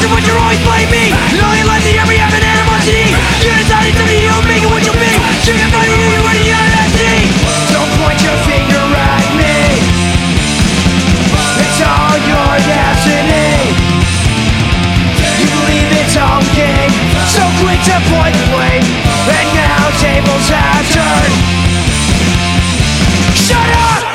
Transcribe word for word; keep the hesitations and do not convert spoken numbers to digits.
of what you're always blaming me. You only like the every have an animosity. You decided to be you, make it what you'll be. You can find you when you're not see. Don't point your finger at me. It's all your destiny. You believe it's all game, so quick to point the blame. And now tables have turned. Shut up!